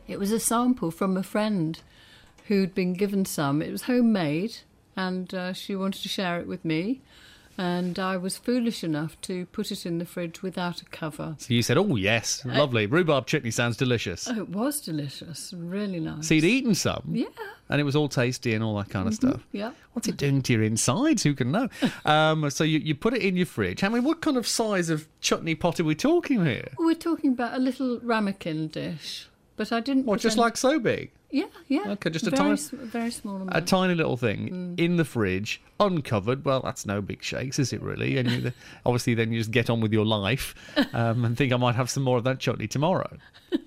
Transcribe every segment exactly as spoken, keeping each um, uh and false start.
It was a sample from a friend who'd been given some. It was homemade, and uh, she wanted to share it with me. And I was foolish enough to put it in the fridge without a cover. So you said, oh, yes, lovely. Uh, Rhubarb chutney sounds delicious. Oh, it was delicious. Really nice. So you'd eaten some? Yeah. And it was all tasty and all that kind of Mm-hmm. stuff? Yeah. What's it doing to your insides? Who can know? um, so you, you put it in your fridge. I mean, what kind of size of chutney pot are we talking here? Well, we're talking about a little ramekin dish. But I didn't... What, just any... like so big? Yeah, yeah. Okay, just a very, tiny... sm- very small amount. A tiny little thing Mm. in the fridge, uncovered. Well, that's no big shakes, is it really? And you, obviously then you just get on with your life um, and think I might have some more of that chutney tomorrow.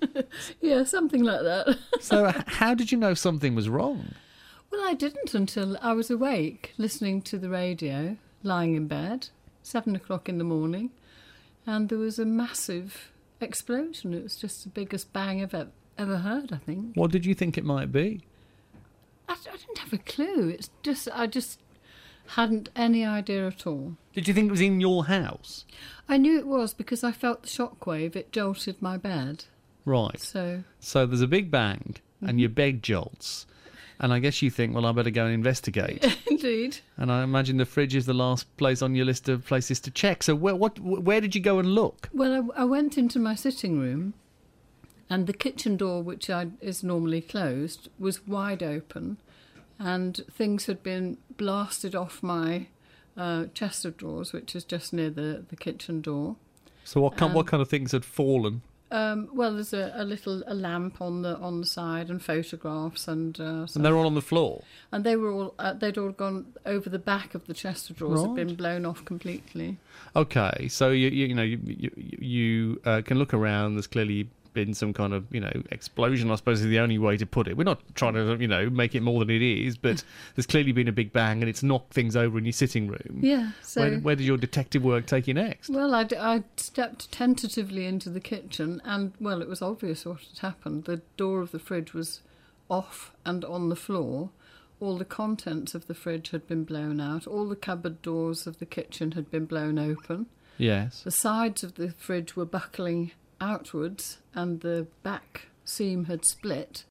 Yeah, something like that. So h- how did you know something was wrong? Well, I didn't until I was awake, listening to the radio, lying in bed, seven o'clock in the morning, and there was a massive explosion. It was just the biggest bang I've ever, ever heard, I think. What did you think it might be? I, I didn't have a clue. It's just, I just hadn't any idea at all. Did you think it was in your house? I knew it was because I felt the shockwave. It jolted my bed. Right. So, so there's a big bang and your bed jolts. And I guess you think, well, I better go and investigate. Indeed. And I imagine the fridge is the last place on your list of places to check. So where, what, where did you go and look? Well, I, I went into my sitting room, and the kitchen door, which I, is normally closed, was wide open, and things had been blasted off my uh, chest of drawers, which is just near the, the kitchen door. So what kind, Um, what kind of things had fallen? Um, well, there's a, a little a lamp on the on the side and photographs and uh, And they're all on the floor? and they were all uh, they'd all gone over the back of the chest of drawers. Had Right. been blown off completely. Okay, so you you, you know you you, you uh, can look around. There's clearly been some kind of, you know, explosion, I suppose is the only way to put it. We're not trying to, you know, make it more than it is, but there's clearly been a big bang and it's knocked things over in your sitting room. Yeah. So Where, where did your detective work take you next? well, I, I stepped tentatively into the kitchen, and well, it was obvious what had happened. The door of the fridge was off and on the floor. All the contents of the fridge had been blown out. All the cupboard doors of the kitchen had been blown open. Yes. The sides of the fridge were buckling outwards, and the back seam had split.